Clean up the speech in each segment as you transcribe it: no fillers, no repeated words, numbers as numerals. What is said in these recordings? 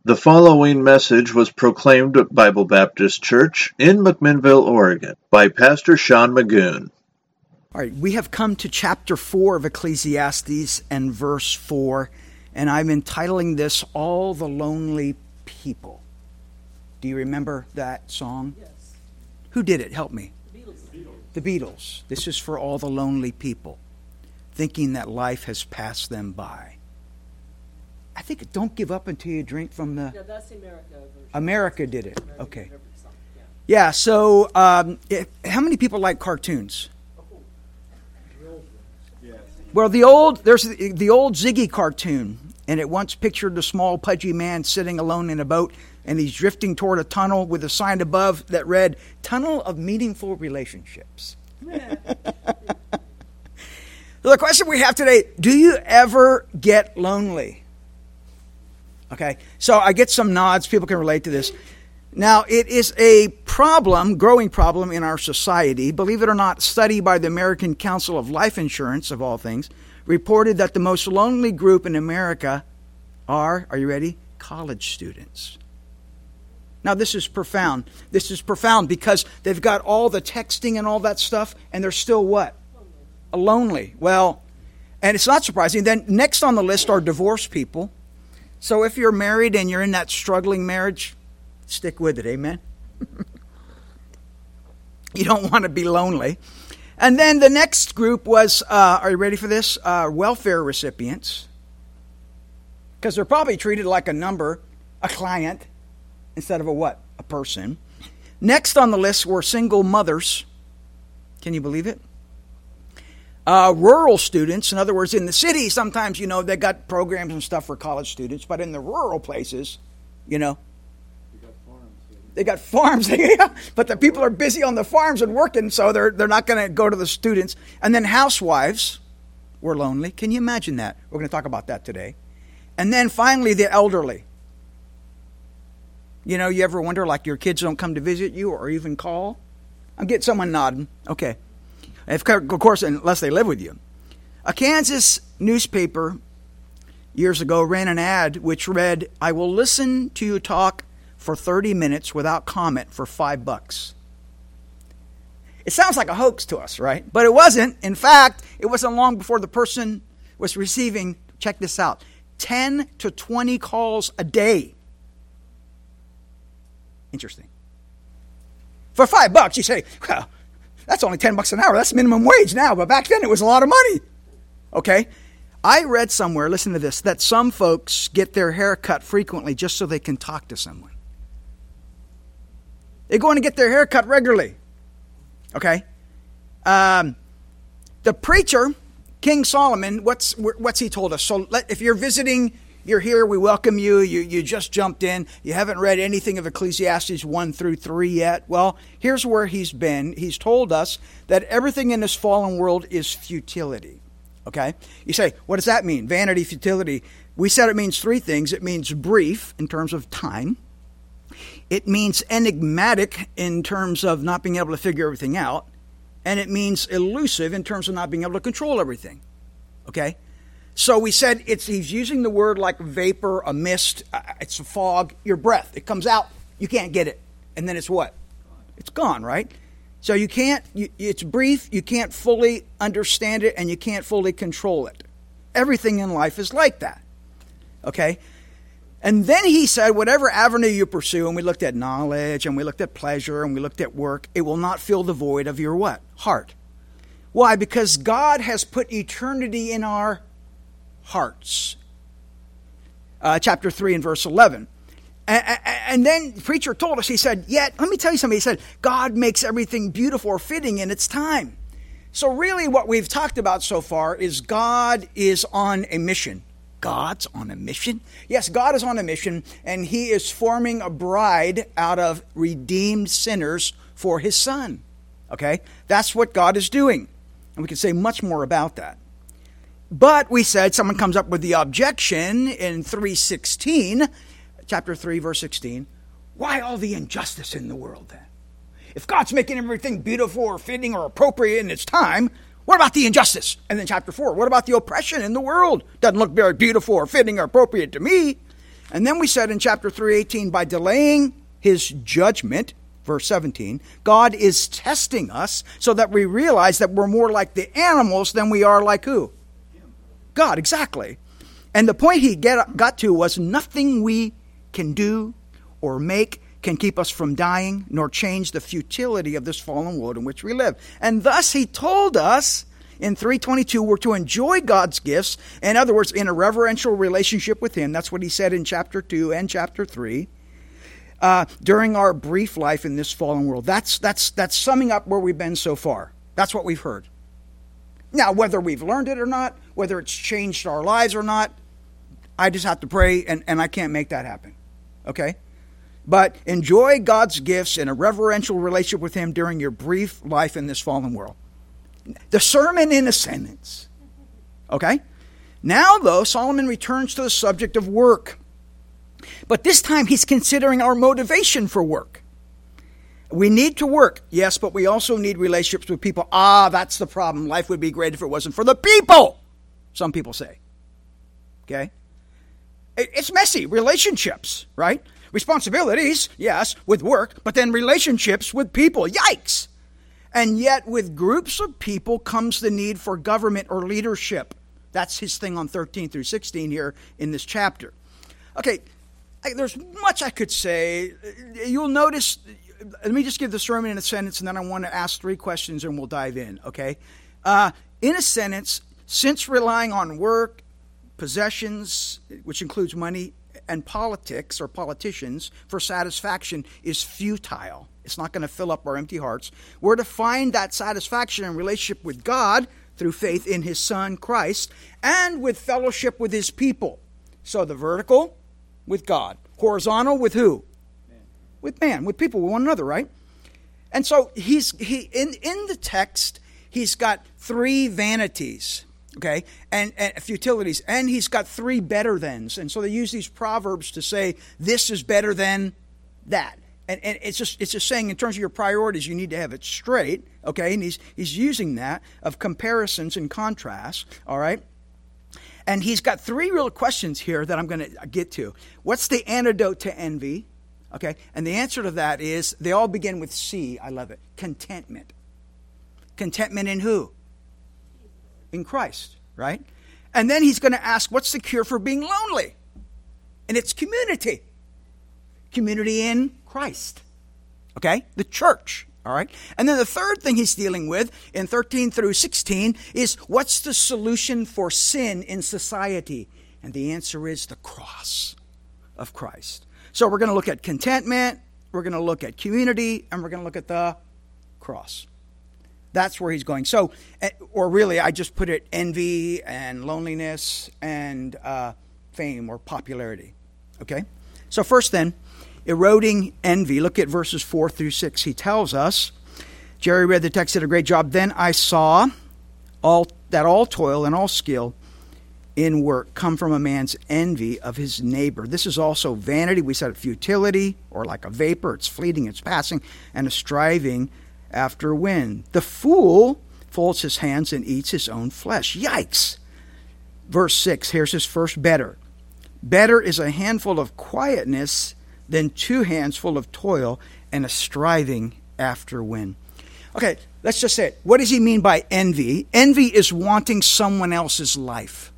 The following message was proclaimed at Bible Baptist Church in McMinnville, Oregon, by Pastor Sean Magoon. All right, we have come to chapter 4 of Ecclesiastes and verse 4, and I'm entitling this, All the Lonely People. Do you remember that song? Yes. Who did it? Help me. The Beatles. The Beatles. This is for all the lonely people, thinking that life has passed them by. I think Don't Give Up Until You Drink from the... Yeah, that's the America version. America did it. America Okay. did every song, yeah. Yeah, so how many people like cartoons? Well, there's the old Ziggy cartoon, and it once pictured a small pudgy man sitting alone in a boat, and he's drifting toward a tunnel with a sign above that read, Tunnel of Meaningful Relationships. The question we have today, do you ever get lonely? Okay, so I get some nods. People can relate to this. Now, it is a problem, growing problem in our society. Believe it or not, a study by the American Council of Life Insurance, of all things, reported that the most lonely group in America are you ready? College students. Now, this is profound. This is profound because they've got all the texting and all that stuff, and they're still what? Lonely. Well, and it's not surprising. Then next on the list are divorced people. So if you're married and you're in that struggling marriage, stick with it, amen? You don't want to be lonely. And then the next group was, are you ready for this? Welfare recipients. Because they're probably treated like a number, a client, instead of a what? A person. Next on the list were single mothers. Can you believe it? Rural students, in other words, in the city, sometimes, they got programs and stuff for college students, but in the rural places, they got farms, but the people are busy on the farms and working, so they're not going to go to the students. And then housewives were lonely. Can you imagine that? We're going to talk about that today. And then finally, the elderly. You ever wonder, like, your kids don't come to visit you or even call? I'm getting someone nodding. Okay. Of course, unless they live with you. A Kansas newspaper years ago ran an ad which read, I will listen to you talk for 30 minutes without comment for $5. It sounds like a hoax to us, right? But it wasn't. In fact, it wasn't long before the person was receiving, check this out, 10 to 20 calls a day. Interesting. For $5, you say, well, that's only $10 an hour. That's minimum wage now. But back then it was a lot of money. Okay. I read somewhere, listen to this, that some folks get their hair cut frequently just so they can talk to someone. They're going to get their hair cut regularly. Okay. The preacher, King Solomon, what's he told us? So if you're visiting, you're here, we welcome you. You just jumped in. You haven't read anything of Ecclesiastes 1 through 3 yet. Well, here's where he's been. He's told us that everything in this fallen world is futility. Okay? You say, what does that mean? Vanity, futility. We said it means three things. It means brief in terms of time. It means enigmatic in terms of not being able to figure everything out. And it means elusive in terms of not being able to control everything. Okay? So we said he's using the word like vapor, a mist, it's a fog, your breath. It comes out, you can't get it. And then it's what? It's gone, right? So it's brief, you can't fully understand it, and you can't fully control it. Everything in life is like that. Okay? And then he said, whatever avenue you pursue, and we looked at knowledge, and we looked at pleasure, and we looked at work, it will not fill the void of your what? Heart. Why? Because God has put eternity in our hearts. Chapter 3 and verse 11. And then the preacher told us, he said, yet, let me tell you something. He said, God makes everything beautiful or fitting in its time. So really what we've talked about so far is God is on a mission. God's on a mission? Yes, God is on a mission, and he is forming a bride out of redeemed sinners for his son. Okay? That's what God is doing. And we can say much more about that. But we said someone comes up with the objection in 3:16, chapter 3, verse 16. Why all the injustice in the world then? If God's making everything beautiful or fitting or appropriate in its time, what about the injustice? And then chapter 4, what about the oppression in the world? Doesn't look very beautiful or fitting or appropriate to me. And then we said in chapter 3:18, by delaying his judgment, verse 17, God is testing us so that we realize that we're more like the animals than we are like who? God, exactly. And the point he got to was nothing we can do or make can keep us from dying, nor change the futility of this fallen world in which we live. And thus he told us in 3:22 we're to enjoy God's gifts, in other words, in a reverential relationship with him. That's what he said in chapter 2 and chapter 3. During our brief life in this fallen world. That's summing up where we've been so far. That's what we've heard. Now, whether we've learned it or not, whether it's changed our lives or not, I just have to pray, and I can't make that happen. Okay? But enjoy God's gifts in a reverential relationship with him during your brief life in this fallen world. The sermon in a sentence. Okay? Now, though, Solomon returns to the subject of work. But this time he's considering our motivation for work. We need to work, yes, but we also need relationships with people. That's the problem. Life would be great if it wasn't for the people, some people say. Okay? It's messy. Relationships, right? Responsibilities, yes, with work, but then relationships with people. Yikes! And yet with groups of people comes the need for government or leadership. That's his thing on 13 through 16 here in this chapter. Okay, there's much I could say. You'll notice, let me just give the sermon in a sentence, and then I want to ask 3 questions and we'll dive in, okay? In a sentence, since relying on work, possessions, which includes money, and politics or politicians for satisfaction is futile. It's not going to fill up our empty hearts. We're to find that satisfaction in relationship with God through faith in his Son, Christ, and with fellowship with his people. So the vertical, with God. Horizontal, with who? Man. With man, with people, with one another, right? And so in the text, he's got 3 vanities. Okay, and futilities, and he's got 3 better thans, and so they use these proverbs to say this is better than that, and it's just saying in terms of your priorities you need to have it straight. Okay, and he's using that of comparisons and contrasts. All right, and he's got 3 real questions here that I'm going to get to. What's the antidote to envy? Okay, and the answer to that is they all begin with C. I love it. Contentment. Contentment in who? In Christ, right? And then he's going to ask, what's the cure for being lonely? And it's community. Community in Christ. Okay? The church. All right? And then the third thing he's dealing with in 13 through 16 is what's the solution for sin in society? And the answer is the cross of Christ. So we're going to look at contentment, we're going to look at community, and we're going to look at the cross. That's where he's going. So, or really, I just put it envy and loneliness and fame or popularity. Okay? So first then, eroding envy. Look at verses 4 through 6. He tells us, Jerry read the text, did a great job. Then I saw all toil and all skill in work come from a man's envy of his neighbor. This is also vanity. We said futility, or like a vapor. It's fleeting, it's passing, and a striving after wind. The fool folds his hands and eats his own flesh. Yikes! Verse 6, here's his first better. Better is a handful of quietness than 2 hands full of toil and a striving after wind. Okay, let's just say it. What does he mean by envy? Envy is wanting someone else's life.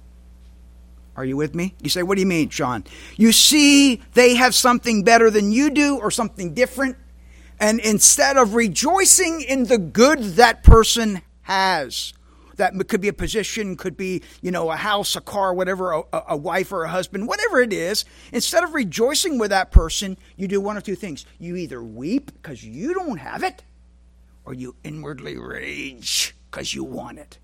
Are you with me? You say, what do you mean, Sean? You see they have something better than you do or something different, and instead of rejoicing in the good that person has, that could be a position, could be, a house, a car, whatever, a wife or a husband, whatever it is, instead of rejoicing with that person, you do one of 2 things. You either weep because you don't have it, or you inwardly rage because you want it.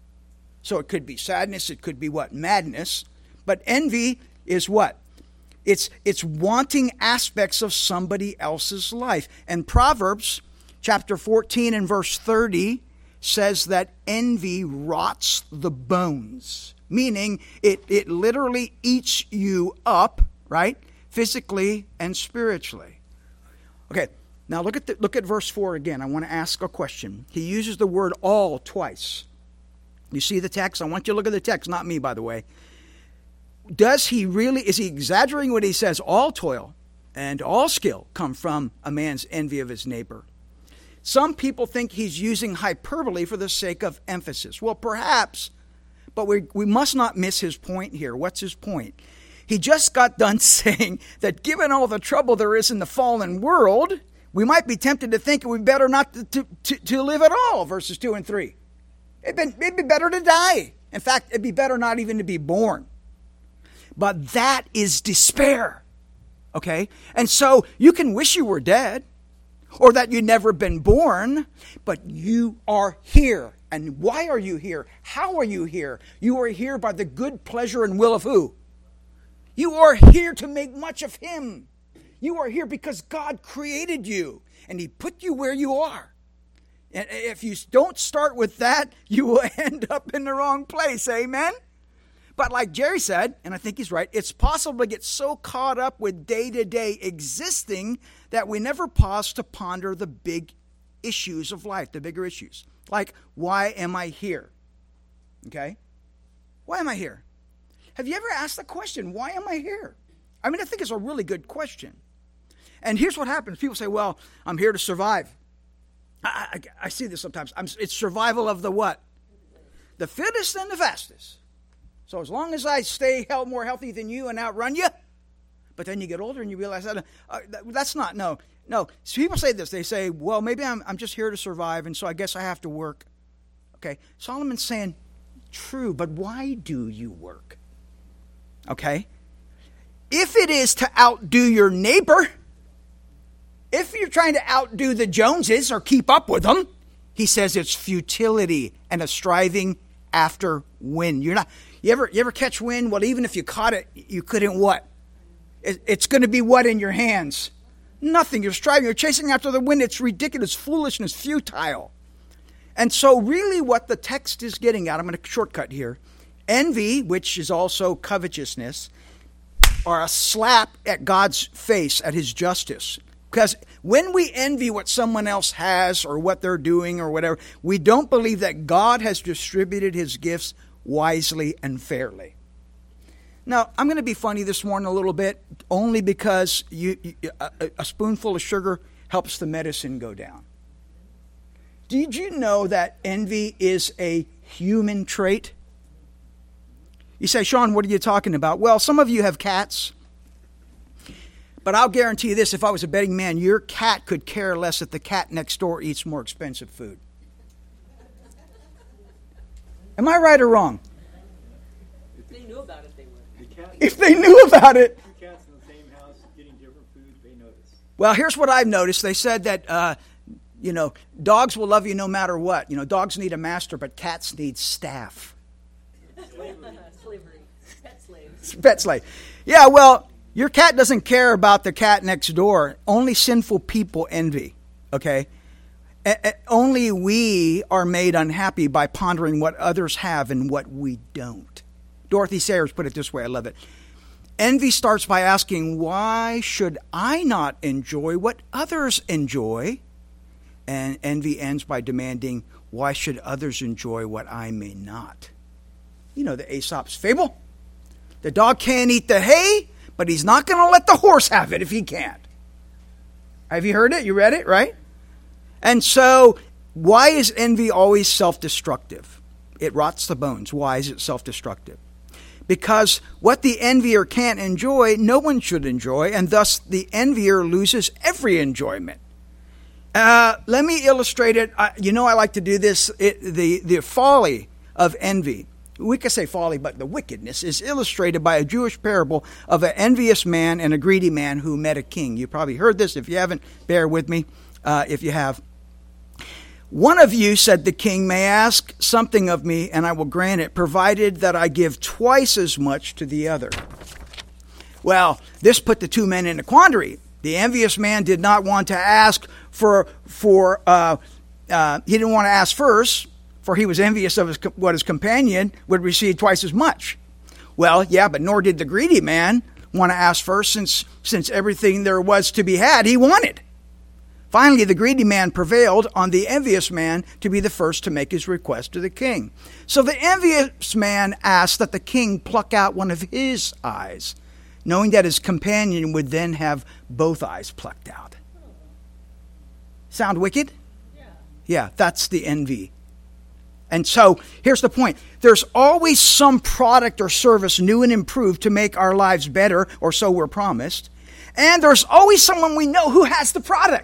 So it could be sadness, it could be what? Madness. But envy is what? It's wanting aspects of somebody else's life. And Proverbs chapter 14 and verse 30 says that envy rots the bones, meaning it literally eats you up, right? Physically and spiritually. Okay, now look at verse 4 again. I want to ask a question. He uses the word all twice. You see the text? I want you to look at the text, not me, by the way. is he exaggerating when he says all toil and all skill come from a man's envy of his neighbor? Some people think he's using hyperbole for the sake of emphasis. Well, perhaps, but we must not miss his point here. What's his point? He just got done saying that given all the trouble there is in the fallen world, we might be tempted to think it would be better not to live at all, verses 2 and 3. It'd be better to die. In fact, it'd be better not even to be born. But that is despair, okay? And so you can wish you were dead or that you'd never been born, but you are here. And why are you here? How are you here? You are here by the good pleasure and will of who? You are here to make much of Him. You are here because God created you and He put you where you are. And if you don't start with that, you will end up in the wrong place. Amen? But like Jerry said, and I think he's right, it's possible to get so caught up with day-to-day existing that we never pause to ponder the big issues of life, the bigger issues. Like, why am I here? Okay? Why am I here? Have you ever asked the question, why am I here? I mean, I think it's a really good question. And here's what happens. People say, well, I'm here to survive. I see this sometimes. It's survival of the what? The fittest and the fastest. So as long as I stay more healthy than you and outrun you, but then you get older and you realize that's not, no. So people say this. They say, well, maybe I'm just here to survive, and so I guess I have to work. Okay, Solomon's saying, true, but why do you work? Okay? If it is to outdo your neighbor, if you're trying to outdo the Joneses or keep up with them, he says it's futility and a striving after wind. You ever catch wind? Well, even if you caught it, you couldn't what? It's going to be what in your hands? Nothing. You're striving. You're chasing after the wind. It's ridiculous, foolishness, futile. And so really what the text is getting at, I'm going to shortcut here. Envy, which is also covetousness, are a slap at God's face, at His justice. Because when we envy what someone else has or what they're doing or whatever, we don't believe that God has distributed His gifts wisely and fairly. Now, I'm going to be funny this morning a little bit, only because a spoonful of sugar helps the medicine go down. Did you know that envy is a human trait? You say, Sean, what are you talking about? Well, some of you have cats. But I'll guarantee you this, if I was a betting man, your cat could care less if the cat next door eats more expensive food. Am I right or wrong? If they knew about it, they would. If they knew about it. Two cats in the same house getting different food, they notice. Well, here's what I've noticed. They said that, dogs will love you no matter what. Dogs need a master, but cats need staff. Slavery. Pet slaves. Pet slave. Yeah, well, your cat doesn't care about the cat next door. Only sinful people envy, okay? Only we are made unhappy by pondering what others have and what we don't. Dorothy Sayers put it this way, I love it. Envy starts by asking, why should I not enjoy what others enjoy? And envy ends by demanding, why should others enjoy what I may not? You know the Aesop's fable. The dog can't eat the hay, but he's not going to let the horse have it if he can't. Have you heard it? You read it, right? And so, why is envy always self-destructive? It rots the bones. Why is it self-destructive? Because what the envier can't enjoy, no one should enjoy, and thus the envier loses every enjoyment. Let me illustrate it. I like to do this. The folly of envy. We could say folly, but the wickedness is illustrated by a Jewish parable of an envious man and a greedy man who met a king. You probably heard this. If you haven't, bear with me if you have. One of you, said the king, may ask something of me, and I will grant it, provided that I give twice as much to the other. Well, this put the two men in a quandary. The envious man did not want to ask he didn't want to ask first, for he was envious of what his companion would receive twice as much. Well, yeah, but nor did the greedy man want to ask first, since everything there was to be had he wanted. Finally, the greedy man prevailed on the envious man to be the first to make his request to the king. So the envious man asked that the king pluck out one of his eyes, knowing that his companion would then have both eyes plucked out. Sound wicked? Yeah, that's the envy. And so, here's the point. There's always some product or service new and improved to make our lives better, or so we're promised. And there's always someone we know who has the product.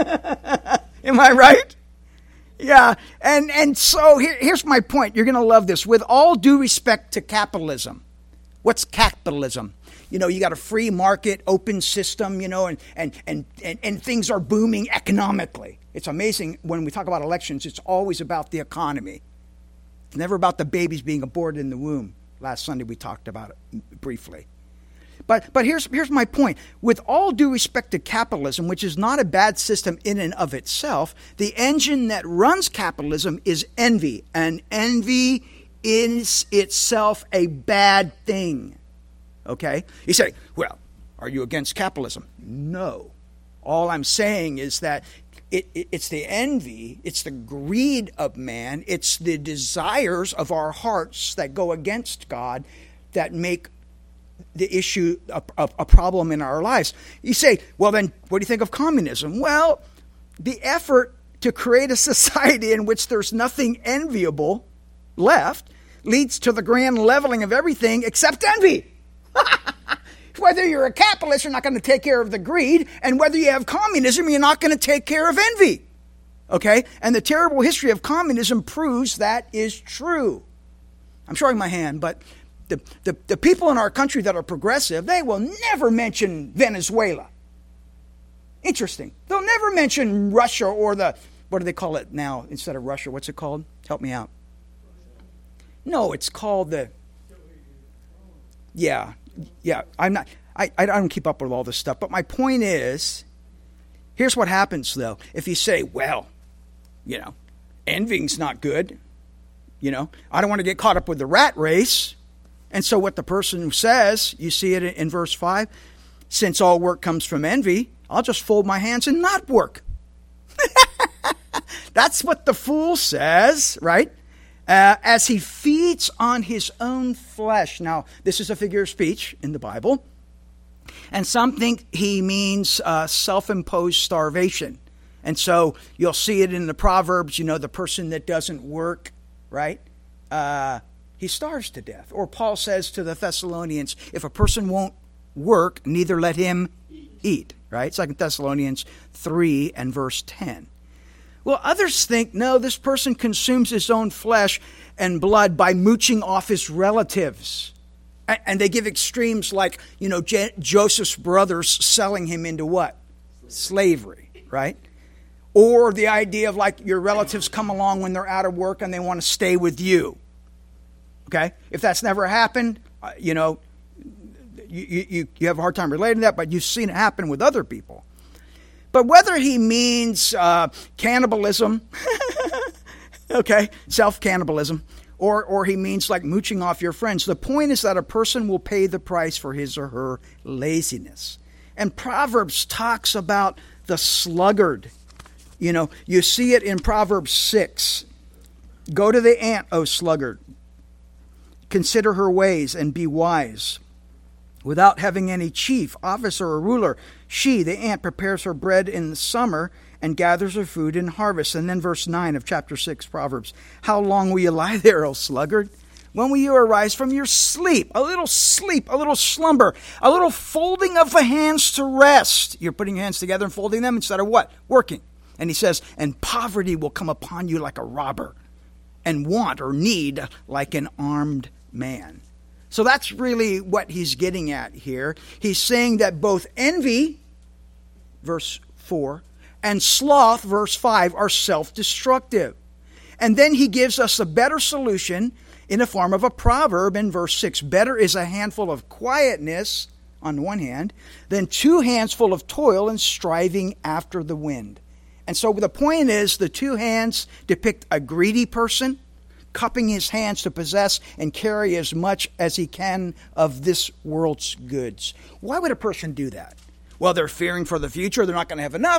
Am I right? Yeah. And so here's my point. You're going to love this. With all due respect to capitalism. What's capitalism? You know, you got a free market, open system, you know, and things are booming economically. It's amazing when we talk about elections, it's always about the economy. It's never about the babies being aborted in the womb. Last Sunday we talked about it briefly. But here's my point. With all due respect to capitalism, which is not a bad system in and of itself, the engine that runs capitalism is envy. And envy is itself a bad thing. Okay? You say, well, are you against capitalism? No. All I'm saying is that it's the envy, it's the greed of man, it's the desires of our hearts that go against God that make the issue a problem in our lives. You say, well then, what do you think of communism? Well, the effort to create a society in which there's nothing enviable left leads to the grand leveling of everything except envy. Whether you're a capitalist, you're not going to take care of the greed, and whether you have communism, you're not going to take care of envy. Okay? And the terrible history of communism proves that is true. I'm showing my hand, but the people in our country that are progressive, they will never mention Venezuela. Interesting. They'll never mention Russia or what do they call it now instead of Russia? What's it called? Help me out. No, it's called Yeah. I don't keep up with all this stuff. But my point is, here's what happens though. If you say, well, you know, envying's not good. You know, I don't want to get caught up with the rat race. And so what the person says, you see it in verse 5, since all work comes from envy, I'll just fold my hands and not work. That's what the fool says, right? As he feeds on his own flesh. Now, this is a figure of speech in the Bible. And some think he means self-imposed starvation. And so you'll see it in the Proverbs, you know, the person that doesn't work, right? He starves to death. Or Paul says to the Thessalonians, if a person won't work, neither let him eat, right? 2 Thessalonians 3 and verse 10. Well, others think, no, this person consumes his own flesh and blood by mooching off his relatives. And they give extremes like, you know, Joseph's brothers selling him into what? Slavery, right? Or the idea of like your relatives come along when they're out of work and they want to stay with you. Okay? If that's never happened, you know, you have a hard time relating to that, but you've seen it happen with other people. But whether he means cannibalism, okay, self-cannibalism, or he means like mooching off your friends, the point is that a person will pay the price for his or her laziness. And Proverbs talks about the sluggard. You know, you see it in Proverbs 6. Go to the ant, O sluggard. Consider her ways and be wise. Without having any chief, officer, or ruler, she, the ant, prepares her bread in the summer and gathers her food in harvest. And then verse 9 of chapter 6, Proverbs. How long will you lie there, O sluggard? When will you arise from your sleep? A little slumber, a little folding of the hands to rest. You're putting your hands together and folding them instead of what? Working. And he says, and poverty will come upon you like a robber, and want or need like an armed man. So that's really what he's getting at here. He's saying that both envy, verse 4, and sloth, verse 5, are self-destructive. And then he gives us a better solution in the form of a proverb in verse 6. Better is a handful of quietness, on the one hand, than 2 hands full of toil and striving after the wind. And so the point is, the 2 hands depict a greedy person, cupping his hands to possess and carry as much as he can of this world's goods. Why would a person do that? Well, they're fearing for the future. They're not going to have enough.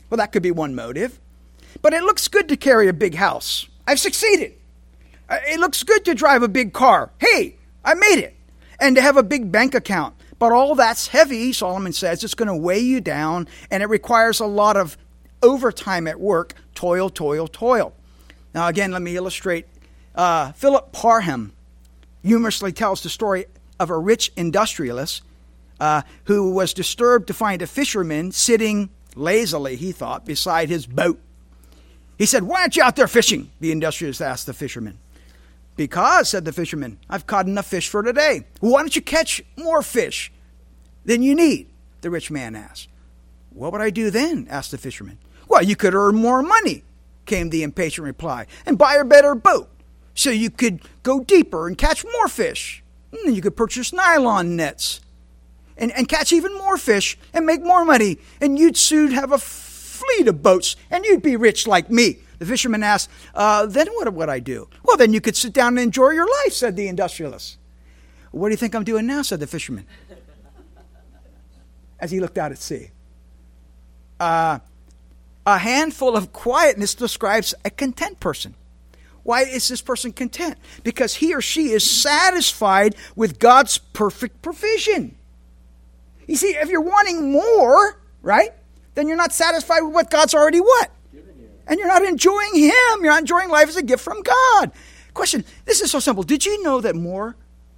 Well, that could be one motive. But it looks good to carry a big house. I've succeeded. It looks good to drive a big car. Hey, I made it. And to have a big bank account. But all that's heavy, Solomon says. It's going to weigh you down, and it requires a lot of overtime at work. Toil, toil, toil. Now, again, let me illustrate. Philip Parham humorously tells the story of a rich industrialist who was disturbed to find a fisherman sitting lazily, he thought, beside his boat. He said, "Why aren't you out there fishing?" the industrialist asked the fisherman. "Because," said the fisherman, "I've caught enough fish for today." "Well, why don't you catch more fish than you need?" the rich man asked. "What would I do then?" asked the fisherman. "Well, you could earn more money," came the impatient reply, "and buy a better boat so you could go deeper and catch more fish. And then you could purchase nylon nets and catch even more fish and make more money, and you'd soon have a fleet of boats, and you'd be rich like me." The fisherman asked, "Then what would I do?" "Well, then you could sit down and enjoy your life," said the industrialist. "What do you think I'm doing now?" said the fisherman, as he looked out at sea. A handful of quietness describes a content person. Why is this person content? Because he or she is satisfied with God's perfect provision. You see, if you're wanting more, right, then you're not satisfied with what God's already what? And you're not enjoying Him. You're not enjoying life as a gift from God. Question, this is so simple. Did you know that more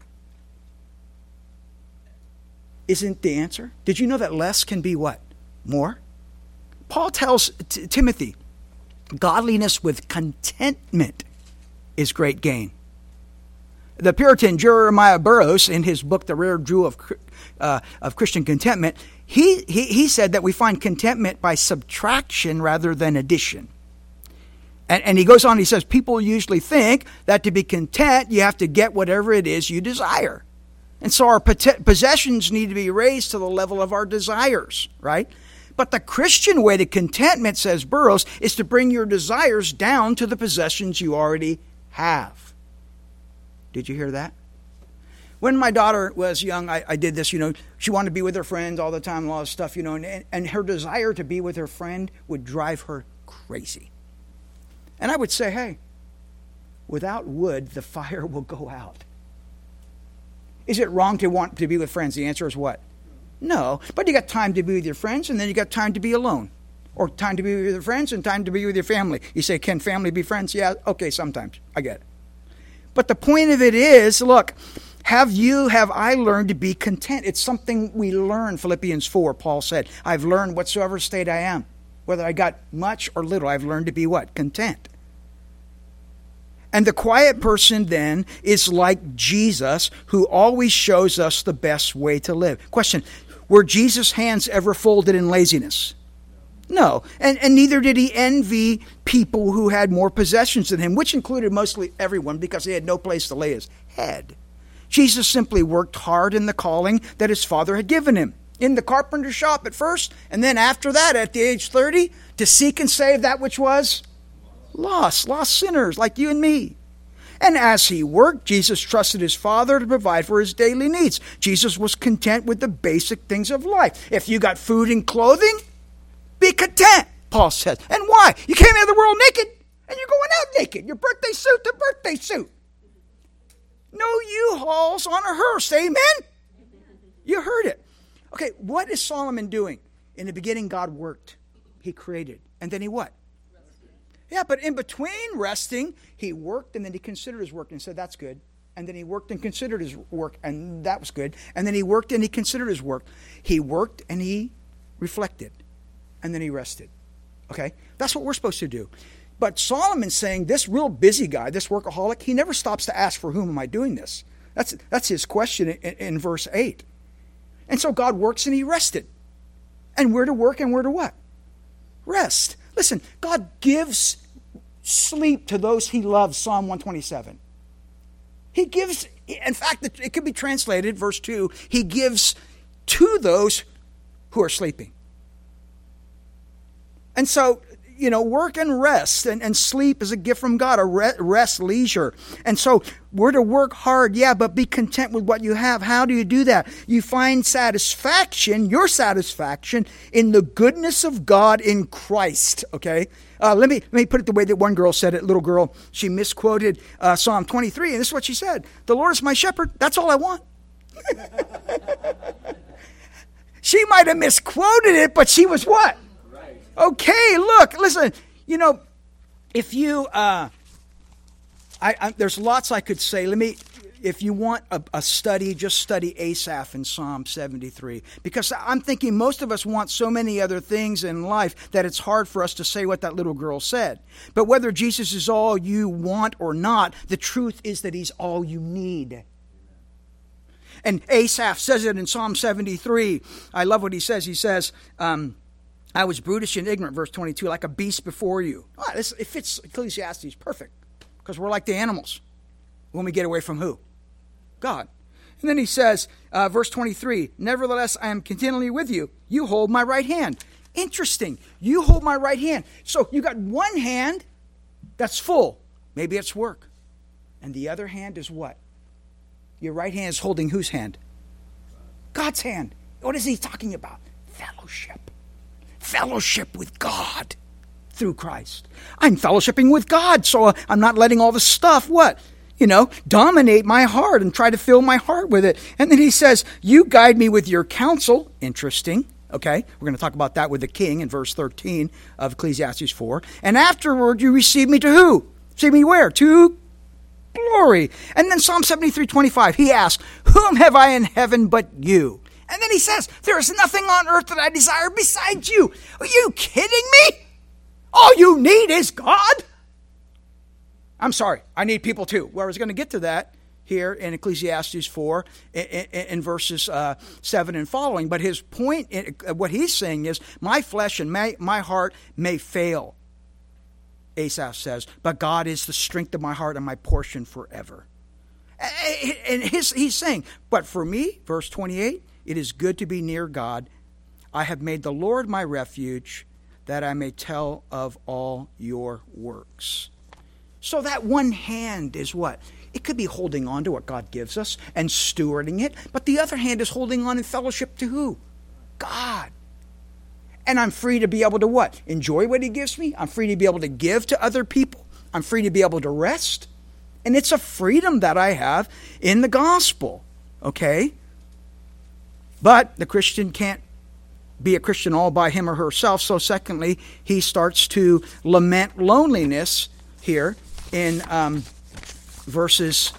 isn't the answer? Did you know that less can be what? More? Paul tells Timothy, godliness with contentment is great gain. The Puritan Jeremiah Burroughs, in his book, The Rare Jewel of Christian Contentment, he said that we find contentment by subtraction rather than addition. And he goes on, he says, people usually think that to be content, you have to get whatever it is you desire. And so our possessions need to be raised to the level of our desires, right? But the Christian way to contentment, says Burroughs, is to bring your desires down to the possessions you already have. Did you hear that? When my daughter was young, I did this, she wanted to be with her friends all the time, a lot of stuff, and her desire to be with her friend would drive her crazy. And I would say, hey, without wood, the fire will go out. Is it wrong to want to be with friends? The answer is what? No. But you got time to be with your friends, and then you got time to be alone. Or time to be with your friends and time to be with your family. You say, can family be friends? Yeah, okay, sometimes. I get it. But the point of it is, look, have I learned to be content? It's something we learn. Philippians 4, Paul said, I've learned whatsoever state I am. Whether I got much or little, I've learned to be what? Content. And the quiet person then is like Jesus, who always shows us the best way to live. Question, were Jesus' hands ever folded in laziness? No. And neither did he envy people who had more possessions than him, which included mostly everyone because he had no place to lay his head. Jesus simply worked hard in the calling that his Father had given him. In the carpenter shop at first, and then after that, at the age 30, to seek and save that which was lost sinners like you and me. And as he worked, Jesus trusted his Father to provide for his daily needs. Jesus was content with the basic things of life. If you got food and clothing, be content, Paul says. And why? You came into the world naked, and you're going out naked. Your birthday suit to birthday suit. No U-Hauls on a hearse, amen? You heard it. Okay, what is Solomon doing? In the beginning, God worked. He created. And then he what? Yeah, but in between resting, he worked and then he considered his work and said, that's good. And then he worked and considered his work, and that was good. And then he worked and he considered his work. He worked and he reflected. And then he rested. Okay? That's what we're supposed to do. But Solomon's saying this real busy guy, this workaholic, he never stops to ask, for whom am I doing this? That's his question in verse 8. And so God works and he rested. And we're to work and we're to what? Rest. Listen, God gives sleep to those he loves, Psalm 127. He gives, in fact, it could be translated, verse 2, he gives to those who are sleeping. And so work and rest, and sleep is a gift from God, rest, leisure. And so we're to work hard, but be content with what you have. How do you do that? You find your satisfaction in the goodness of God in Christ, okay? Let me put it the way that one girl said it, little girl. She misquoted Psalm 23, and this is what she said. The Lord is my shepherd. That's all I want. She might have misquoted it, but she was what? Okay, look, listen, if you, there's lots I could say. If you want a study, just study Asaph in Psalm 73. Because I'm thinking most of us want so many other things in life that it's hard for us to say what that little girl said. But whether Jesus is all you want or not, the truth is that he's all you need. And Asaph says it in Psalm 73. I love what he says. He says, I was brutish and ignorant, verse 22, like a beast before you. It fits Ecclesiastes perfect, because we're like the animals when we get away from who? God. And then he says, verse 23, nevertheless, I am continually with you. You hold my right hand. Interesting. You hold my right hand. So you got one hand that's full. Maybe it's work. And the other hand is what? Your right hand is holding whose hand? God's hand. What is he talking about? Fellowship. Fellowship with God through Christ. I'm fellowshipping with God, so I'm not letting all the stuff, dominate my heart and try to fill my heart with it. And then he says, you guide me with your counsel. Interesting. Okay, we're going to talk about that with the king in verse 13 of Ecclesiastes 4. And afterward, you receive me to who? Receive me where? To glory. And then Psalm 73:25, he asks, whom have I in heaven but you? And then he says, there is nothing on earth that I desire besides you. Are you kidding me? All you need is God? I'm sorry, I need people too. Well, I was going to get to that here in Ecclesiastes 4 in verses 7 and following. But his point, what he's saying is, my flesh and my heart may fail, Asaph says, but God is the strength of my heart and my portion forever. And he's saying, but for me, verse 28, it is good to be near God. I have made the Lord my refuge, that I may tell of all your works. So that one hand is what? It could be holding on to what God gives us and stewarding it, but the other hand is holding on in fellowship to who? God. And I'm free to be able to what? Enjoy what he gives me. I'm free to be able to give to other people. I'm free to be able to rest. And it's a freedom that I have in the gospel. Okay? But the Christian can't be a Christian all by him or herself. So secondly, he starts to lament loneliness here in verses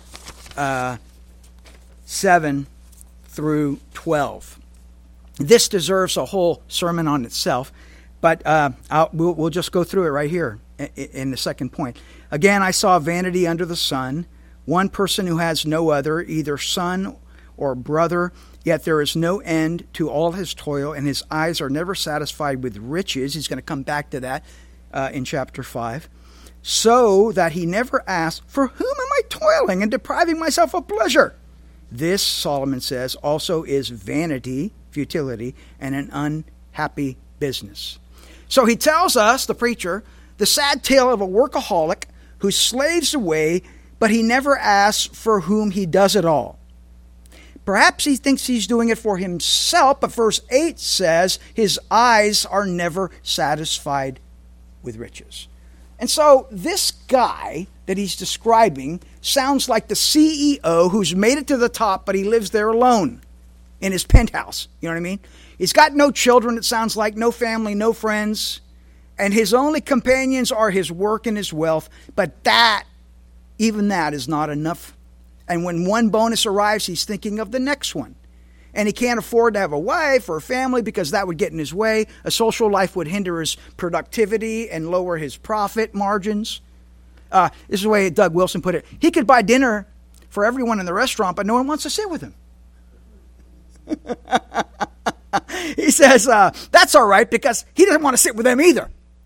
7 through 12. This deserves a whole sermon on itself, but we'll just go through it right here in the second point. Again, I saw vanity under the sun, one person who has no other, either son or brother, yet there is no end to all his toil, and his eyes are never satisfied with riches. He's going to come back to that in chapter 5. So that he never asks, for whom am I toiling and depriving myself of pleasure? This, Solomon says, also is vanity, futility, and an unhappy business. So he tells us, the preacher, the sad tale of a workaholic who slaves away, but he never asks for whom he does it all. Perhaps he thinks he's doing it for himself, but verse 8 says his eyes are never satisfied with riches. And so this guy that he's describing sounds like the CEO who's made it to the top, but he lives there alone in his penthouse. You know what I mean? He's got no children, it sounds like, no family, no friends. And his only companions are his work and his wealth. But even that is not enough. And when one bonus arrives, he's thinking of the next one. And he can't afford to have a wife or a family because that would get in his way. A social life would hinder his productivity and lower his profit margins. This is the way Doug Wilson put it. He could buy dinner for everyone in the restaurant, but no one wants to sit with him. He says, that's all right because he doesn't want to sit with them either.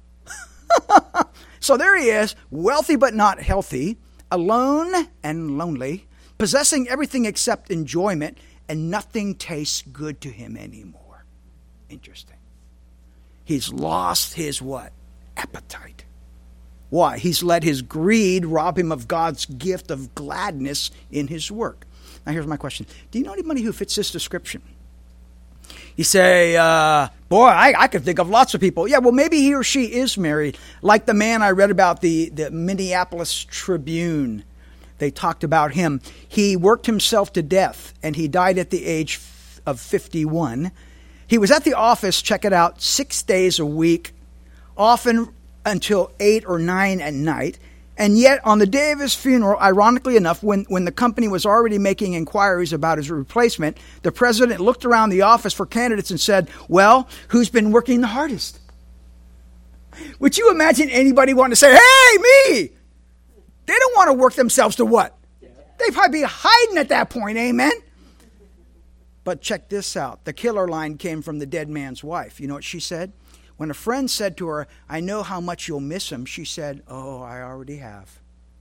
So there he is, wealthy but not healthy, alone and lonely, possessing everything except enjoyment, and nothing tastes good to him anymore. Interesting. He's lost his what? appetite. Why? He's let his greed rob him of God's gift of gladness in his work. Now here's my question. Do you know anybody who fits this description? You say, boy, I could think of lots of people. Yeah, well, maybe he or she is married. Like the man I read about, the Minneapolis Tribune. They talked about him. He worked himself to death, and he died at the age of 51. He was at the office, check it out, 6 days a week, often until 8 or 9 at night. And yet, on the day of his funeral, ironically enough, when the company was already making inquiries about his replacement, the president looked around the office for candidates and said, well, who's been working the hardest? Would you imagine anybody wanting to say, hey, me? They don't want to work themselves to what? They'd probably be hiding at that point, amen? But check this out. The killer line came from the dead man's wife. You know what she said? When a friend said to her, I know how much you'll miss him, she said, oh, I already have.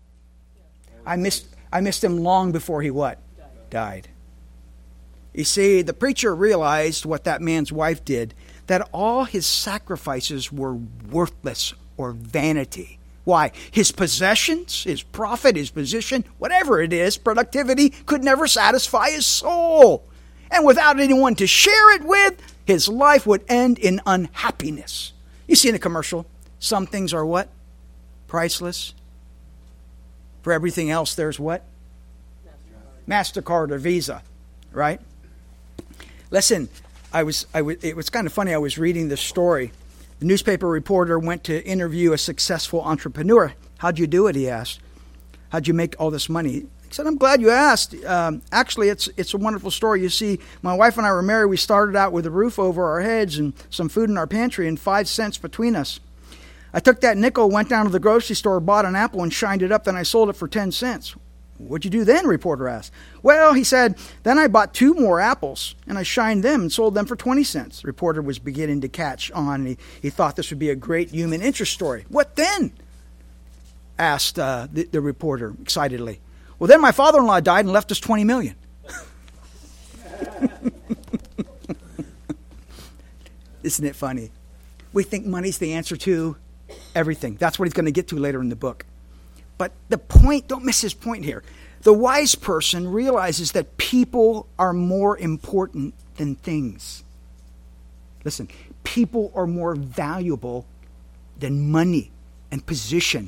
I missed him long before he what? Died. You see, the preacher realized what that man's wife did, that all his sacrifices were worthless or vanity. Why? His possessions, his profit, his position, whatever it is, productivity, could never satisfy his soul. And without anyone to share it with, his life would end in unhappiness. You see in the commercial, some things are what? Priceless. For everything else, there's what? MasterCard or Visa, right? Listen, it was kind of funny. I was reading this story. The newspaper reporter went to interview a successful entrepreneur. How'd you do it, he asked. How'd you make all this money? He said, I'm glad you asked. Actually, it's a wonderful story. You see, my wife and I were married. We started out with a roof over our heads and some food in our pantry and 5 cents between us. I took that nickel, went down to the grocery store, bought an apple and shined it up. Then I sold it for 10 cents. What'd you do then? Reporter asked. Well, he said, then I bought 2 more apples and I shined them and sold them for 20 cents. The reporter was beginning to catch on. And he thought this would be a great human interest story. What then? Asked the reporter excitedly. Well, then my father-in-law died and left us $20 million. Isn't it funny? We think money's the answer to everything. That's what he's going to get to later in the book. But the point, don't miss his point here. The wise person realizes that people are more important than things. Listen, people are more valuable than money and position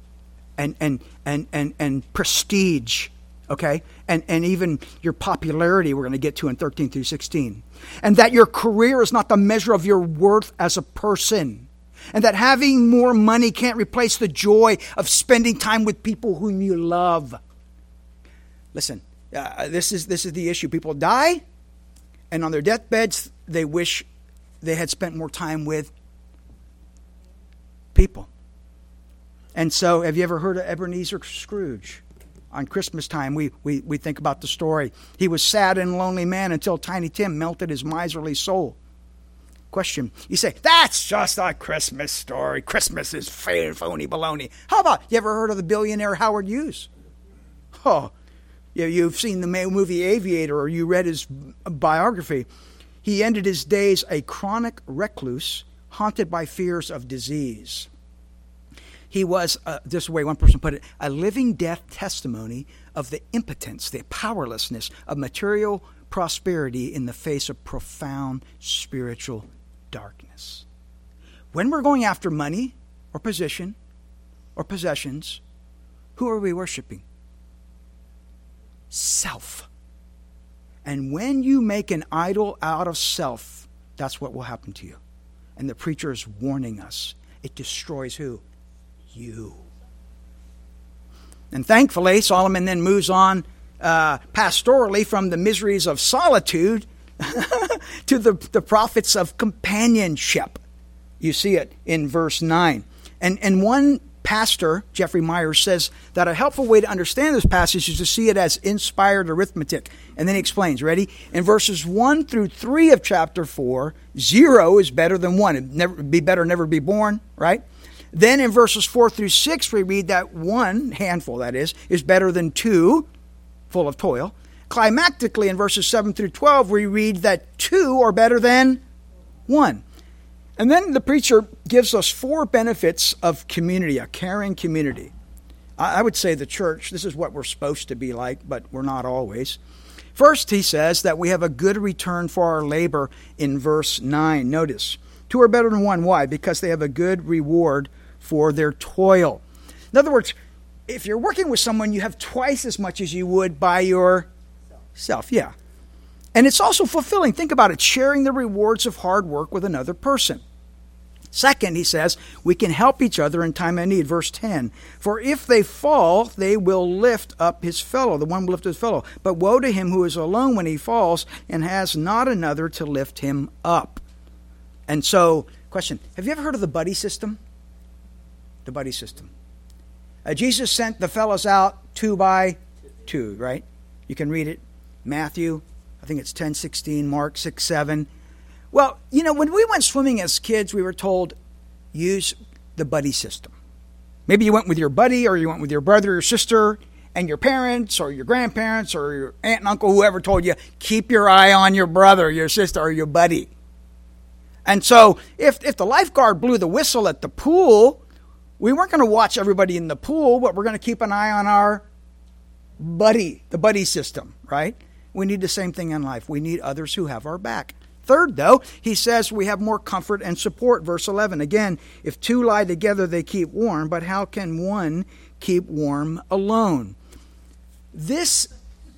and prestige, okay? And even your popularity we're going to get to in 13 through 16. And that your career is not the measure of your worth as a person. And that having more money can't replace the joy of spending time with people whom you love. Listen, this is the issue. People die, and on their deathbeds, they wish they had spent more time with people. And so, have you ever heard of Ebenezer Scrooge? On Christmas time, we think about the story. He was sad and lonely man until Tiny Tim melted his miserly soul. Question. You say, that's just a Christmas story. Christmas is phony baloney. How about, you ever heard of the billionaire Howard Hughes? Oh, you've seen the movie Aviator, or you read his biography. He ended his days a chronic recluse, haunted by fears of disease. He was, this is the way one person put it, a living death testimony of the impotence, the powerlessness of material prosperity in the face of profound spiritual darkness. When we're going after money or position or possessions, who are we worshiping? Self. And when you make an idol out of self, that's what will happen to you. And the preacher is warning us. It destroys who? You. And thankfully, Solomon then moves on pastorally from the miseries of solitude to the profits of companionship. You see it in verse 9. And one pastor, Jeffrey Myers, says that a helpful way to understand this passage is to see it as inspired arithmetic. And then he explains, ready? In verses 1 through 3 of chapter 4, 0 is better than 1. It'd never be better, never be born, right? Then in verses 4 through 6, we read that 1, handful that is better than 2, full of toil. Climactically in verses 7 through 12, we read that 2 are better than 1. And then the preacher gives us 4 benefits of community, a caring community. I would say the church, this is what we're supposed to be like, but we're not always. First, he says that we have a good return for our labor in verse 9. Notice, 2 are better than 1. Why? Because they have a good reward for their toil. In other words, if you're working with someone, you have twice as much as you would by yourself. Yeah. And it's also fulfilling. Think about it, sharing the rewards of hard work with another person. Second, he says, we can help each other in time of need. Verse 10, for if they fall, they will lift up his fellow. The one will lift his fellow. But woe to him who is alone when he falls and has not another to lift him up. And so, question, have you ever heard of the buddy system? The buddy system. Jesus sent the fellows out 2 by 2, right? You can read it. Matthew, I think it's 10:16, Mark 6:7. Well, you know, when we went swimming as kids, we were told, use the buddy system. Maybe you went with your buddy, or you went with your brother or sister, and your parents or your grandparents or your aunt and uncle, whoever told you, keep your eye on your brother, your sister, or your buddy. And so if the lifeguard blew the whistle at the pool, we weren't going to watch everybody in the pool, but we're going to keep an eye on our buddy, the buddy system, right? We need the same thing in life. We need others who have our back. Third, though, he says we have more comfort and support. Verse 11, again, if 2 lie together, they keep warm, but how can one keep warm alone? This,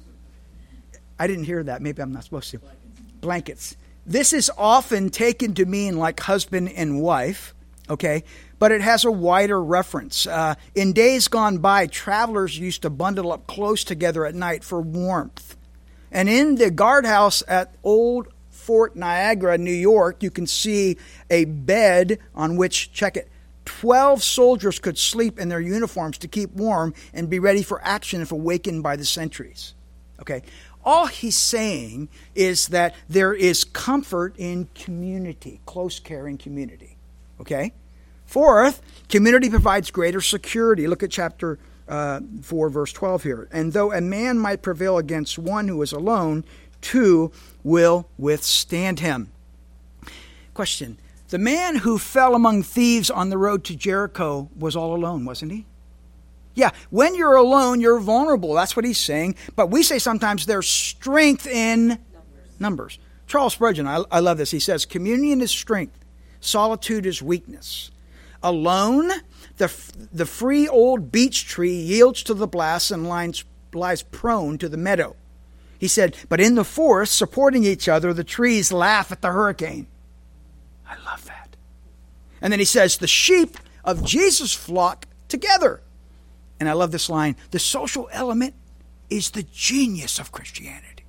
I didn't hear that. Maybe I'm not supposed to. Blankets. This is often taken to mean like husband and wife, okay? But it has a wider reference. In days gone by, travelers used to bundle up close together at night for warmth. And in the guardhouse at Old Fort Niagara, New York, you can see a bed on which, check it, 12 soldiers could sleep in their uniforms to keep warm and be ready for action if awakened by the sentries. Okay? All he's saying is that there is comfort in community, close caring community. Okay? Fourth, community provides greater security. Look at chapter 4, verse 12 here. And though a man might prevail against one who is alone, 2 will withstand him. Question. The man who fell among thieves on the road to Jericho was all alone, wasn't he? Yeah, when you're alone, you're vulnerable. That's what he's saying. But we say sometimes there's strength in numbers. Charles Spurgeon, I love this. He says, communion is strength. Solitude is weakness. Alone, the free old beech tree yields to the blast and lies prone to the meadow. He said, but in the forest, supporting each other, the trees laugh at the hurricane. I love that. And then he says, the sheep of Jesus flock together. And I love this line, the social element is the genius of Christianity.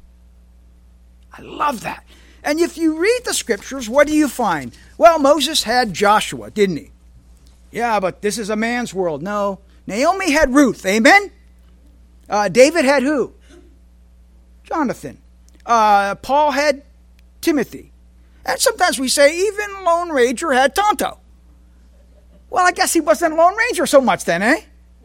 I love that. And if you read the scriptures, what do you find? Well, Moses had Joshua, didn't he? Yeah, but this is a man's world. No. Naomi had Ruth. Amen? David had who? Jonathan. Paul had Timothy. And sometimes we say even Lone Ranger had Tonto. Well, I guess he wasn't a Lone Ranger so much then, eh?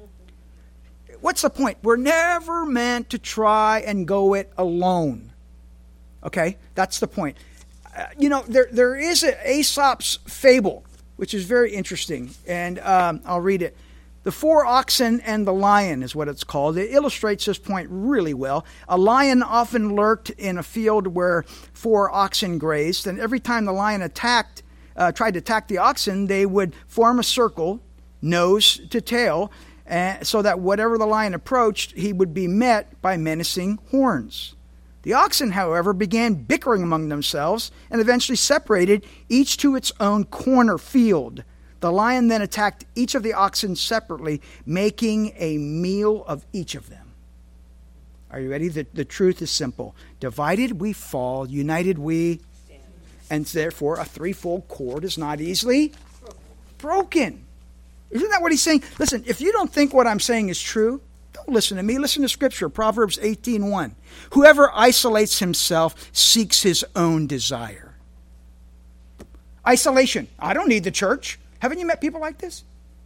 What's the point? We're never meant to try and go it alone. Okay? That's the point. There is an Aesop's fable, which is very interesting, and I'll read it. The 4 oxen and the lion is what it's called. It illustrates this point really well. A lion often lurked in a field where 4 oxen grazed, and every time the lion tried to attack the oxen, they would form a circle, nose to tail, so that whatever the lion approached, he would be met by menacing horns. The oxen, however, began bickering among themselves and eventually separated, each to its own corner field. The lion then attacked each of the oxen separately, making a meal of each of them. Are you ready? The truth is simple. Divided we fall, united we stand. And therefore a threefold cord is not easily broken. Isn't that what he's saying? Listen, if you don't think what I'm saying is true, don't listen to me. Listen to Scripture, Proverbs 18:1. Whoever isolates himself seeks his own desire. Isolation. I don't need the church. Haven't you met people like this?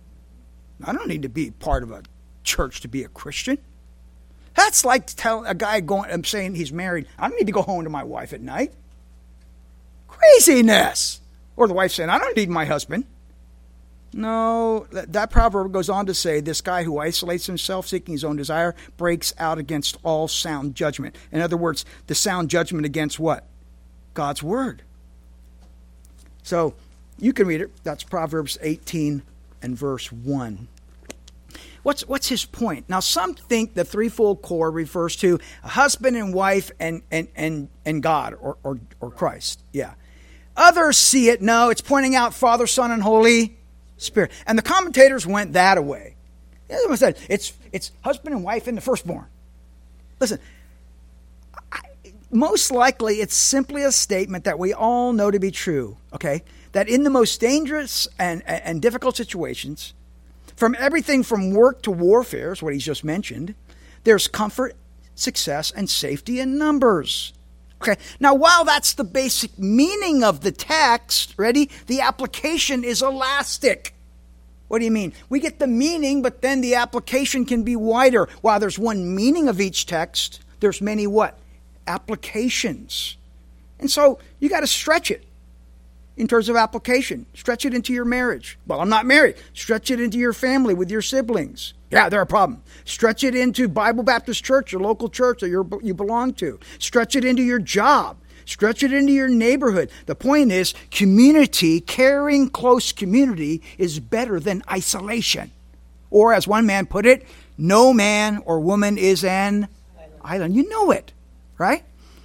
I don't need to be part of a church to be a Christian. That's like telling a guy saying he's married, I don't need to go home to my wife at night. Craziness. Or the wife saying, I don't need my husband. No, that proverb goes on to say, this guy who isolates himself, seeking his own desire, breaks out against all sound judgment. In other words, the sound judgment against what? God's word. So you can read it. That's Proverbs 18 and verse 1. What's his point? Now, some think the threefold core refers to a husband and wife and God or Christ. Yeah. Others see it, no, it's pointing out Father, Son, and Holy Spirit. And the commentators went that away. The other one said it's husband and wife and the firstborn. Listen, most likely it's simply a statement that we all know to be true, okay? That in the most dangerous and difficult situations, from everything from work to warfare, is what he's just mentioned, there's comfort, success, and safety in numbers. Okay. Now, while that's the basic meaning of the text, ready? The application is elastic. What do you mean? We get the meaning, but then the application can be wider. While there's one meaning of each text, there's many what? Applications. And so you got to stretch it in terms of application. Stretch it into your marriage. Well, I'm not married. Stretch it into your family with your siblings. Yeah, they're a problem. Stretch it into Bible Baptist Church, your local church that you belong to. Stretch it into your job. Stretch it into your neighborhood. The point is, community, caring, close community is better than isolation. Or as one man put it, no man or woman is an island. You know it, right?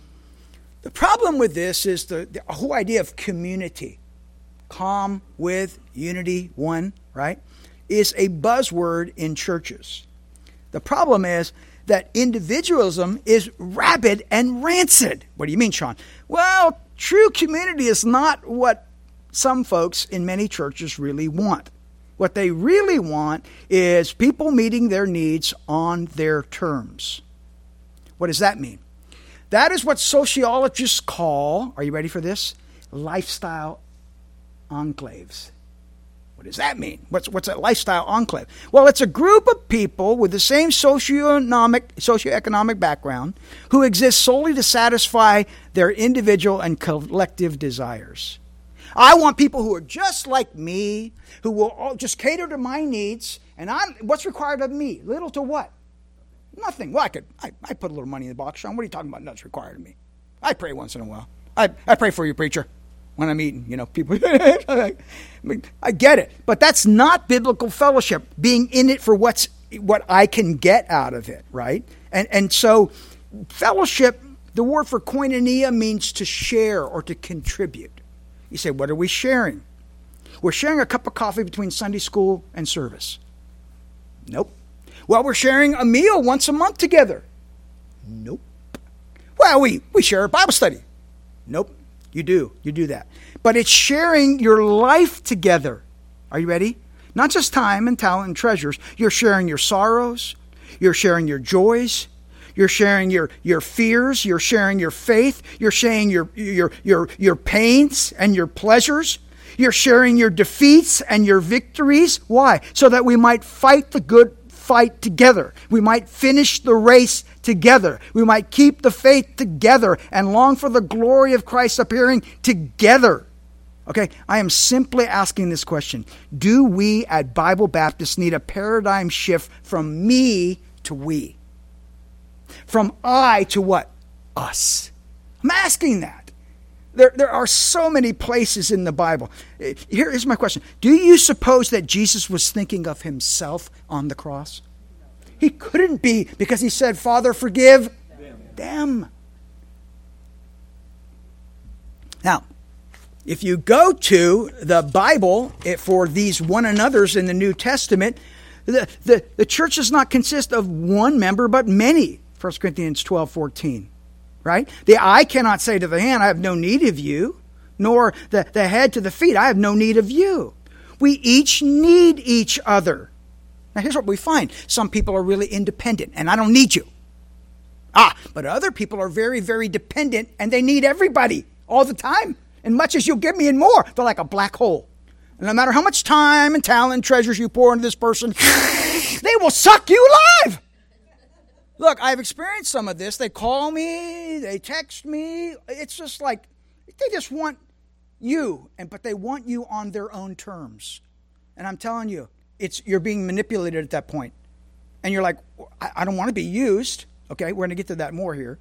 The problem with this is the whole idea of community. Calm, with, unity, one, right? Is a buzzword in churches. The problem is that individualism is rabid and rancid. What do you mean, Sean? Well, true community is not what some folks in many churches really want. What they really want is people meeting their needs on their terms. What does that mean? That is what sociologists call, are you ready for this? Lifestyle enclaves. What does that mean? What's a lifestyle enclave? Well, it's a group of people with the same socioeconomic background who exist solely to satisfy their individual and collective desires. I want people who are just like me, who will all just cater to my needs, and what's required of me? Little to what? Nothing. Well, I put a little money in the box, Sean. What are you talking about? That's required of me. I pray once in a while. I pray for you, preacher. When I'm eating, people, I get it. But that's not biblical fellowship, being in it for what I can get out of it, right? And so fellowship, the word for koinonia means to share or to contribute. You say, what are we sharing? We're sharing a cup of coffee between Sunday school and service. Nope. Well, we're sharing a meal once a month together. Nope. Well, we share a Bible study. Nope. You do that. But it's sharing your life together. Are you ready? Not just time and talent and treasures. You're sharing your sorrows. You're sharing your joys. You're sharing your fears. You're sharing your faith. You're sharing your pains and your pleasures. You're sharing your defeats and your victories. Why? So that we might fight the good fight together. We might finish the race together. We might keep the faith together and long for the glory of Christ appearing together. Okay, I am simply asking this question. Do we at Bible Baptist need a paradigm shift from me to we? From I to what? Us. I'm asking that. There are so many places in the Bible. Here's my question. Do you suppose that Jesus was thinking of himself on the cross? He couldn't be, because he said, Father, forgive them. Now, if you go to the Bible for these one another's in the New Testament, the church does not consist of one member, but many. 1 Corinthians 12:14. Right? The eye cannot say to the hand, I have no need of you, nor the head to the feet, I have no need of you. We each need each other. Now here's what we find. Some people are really independent, and I don't need you. But other people are very, very dependent, and they need everybody all the time. And much as you'll give me and more, they're like a black hole. And no matter how much time and talent and treasures you pour into this person, they will suck you alive. Look, I've experienced some of this. They call me, they text me. It's just like, they just want you, but they want you on their own terms. And I'm telling you, you're being manipulated at that point. And you're like, I don't want to be used. Okay, we're going to get to that more here.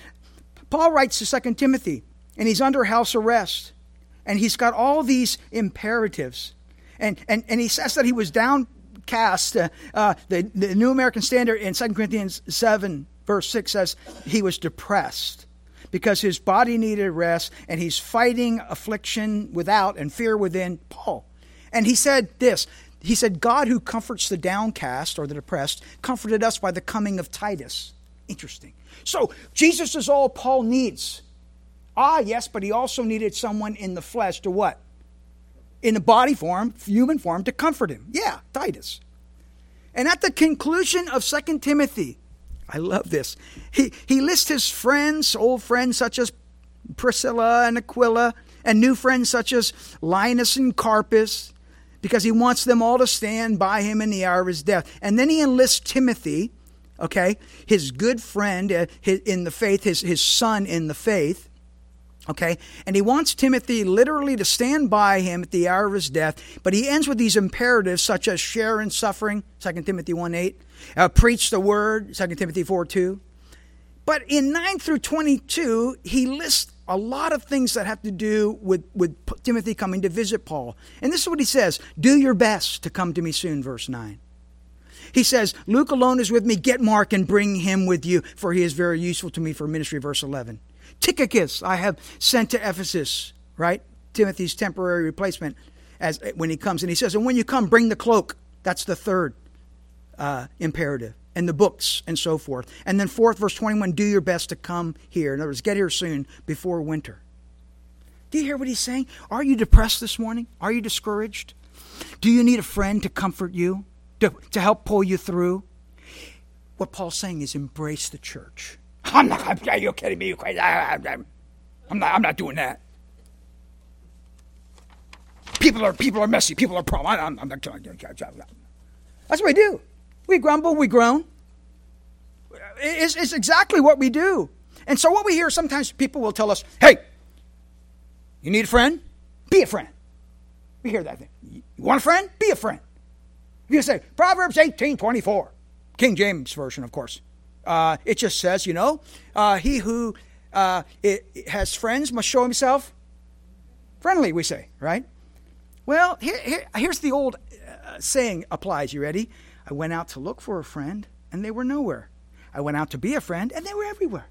Paul writes to 2 Timothy, and he's under house arrest. And he's got all these imperatives. And he says that he was downcast. The New American Standard in 2 Corinthians 7, verse 6 says he was depressed because his body needed rest, and he's fighting affliction without and fear within. Paul. And he said this. He said, God who comforts the downcast or the depressed comforted us by the coming of Titus. Interesting. So Jesus is all Paul needs. Yes, but he also needed someone in the flesh to what? In the body form, human form, to comfort him. Yeah, Titus. And at the conclusion of 2 Timothy, I love this. He lists his friends, old friends such as Priscilla and Aquila, and new friends such as Linus and Carpus, because he wants them all to stand by him in the hour of his death. And then he enlists Timothy, okay, his good friend in the faith, his son in the faith, okay, and he wants Timothy literally to stand by him at the hour of his death, but he ends with these imperatives such as share in suffering, 2 Timothy 1:8, preach the word, 2 Timothy 4:2. But in 9 through 22, he lists a lot of things that have to do with Timothy coming to visit Paul. And this is what he says, do your best to come to me soon, verse 9. He says, Luke alone is with me, get Mark and bring him with you, for he is very useful to me for ministry, verse 11. Tychicus I have sent to Ephesus, right? Timothy's temporary replacement when he comes. And he says, and when you come, bring the cloak. That's the third imperative. And the books and so forth. And then fourth, verse 21, do your best to come here. In other words, get here soon before winter. Do you hear what he's saying? Are you depressed this morning? Are you discouraged? Do you need a friend to comfort you? To help pull you through? What Paul's saying is embrace the church. Are you kidding me? You crazy? I'm not doing that. People are messy. People are problem. I'm not. That's what we do. We grumble. We groan. It's exactly what we do. And so what we hear sometimes, people will tell us, "Hey, you need a friend? Be a friend." We hear that thing. You want a friend? Be a friend. You say Proverbs 18:24, King James version, of course. It just says, he who has friends must show himself friendly, we say, right? Well, here's the old saying applies. You ready? I went out to look for a friend, and they were nowhere. I went out to be a friend, and they were everywhere.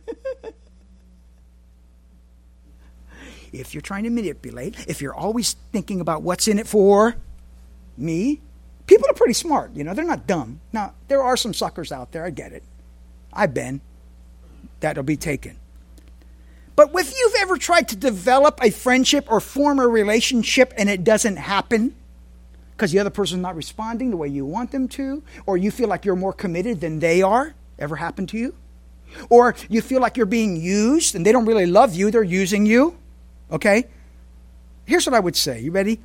If you're trying to manipulate, if you're always thinking about what's in it for me, people are pretty smart. They're not dumb. Now, there are some suckers out there. I get it. I've been. That'll be taken. But if you've ever tried to develop a friendship or form a relationship and it doesn't happen because the other person's not responding the way you want them to, or you feel like you're more committed than they are, ever happened to you? Or you feel like you're being used and they don't really love you, they're using you, okay? Here's what I would say. You ready?